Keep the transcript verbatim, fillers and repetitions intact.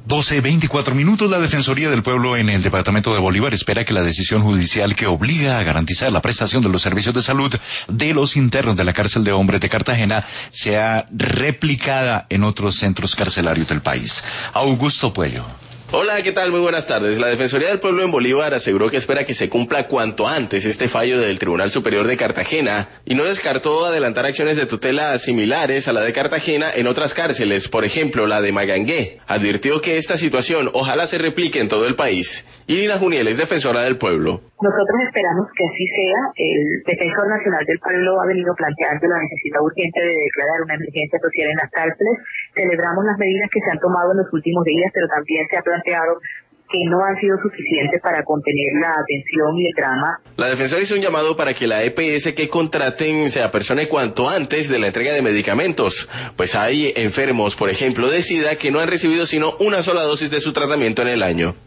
doce veinticuatro minutos. La Defensoría del Pueblo en el departamento de Bolívar espera que la decisión judicial que obliga a garantizar la prestación de los servicios de salud de los internos de la cárcel de hombres de Cartagena sea replicada en otros centros carcelarios del país. Augusto Puello. Hola, ¿qué tal? Muy buenas tardes. La Defensoría del Pueblo en Bolívar aseguró que espera que se cumpla cuanto antes este fallo del Tribunal Superior de Cartagena y no descartó adelantar acciones de tutela similares a la de Cartagena en otras cárceles, por ejemplo la de Magangué. Advirtió que esta situación ojalá se replique en todo el país. Irina Juniel es defensora del pueblo. Nosotros esperamos que así sea. El Defensor Nacional del Pueblo ha venido planteando la necesidad urgente de declarar una emergencia social en las cárceles. Celebramos las medidas que se han tomado en los últimos días, pero también se ha planteado que no han sido suficientes para contener la atención y el drama. La defensora hizo un llamado para que la E P S que contraten se apersone cuanto antes de la entrega de medicamentos, pues hay enfermos, por ejemplo, de SIDA que no han recibido sino una sola dosis de su tratamiento en el año.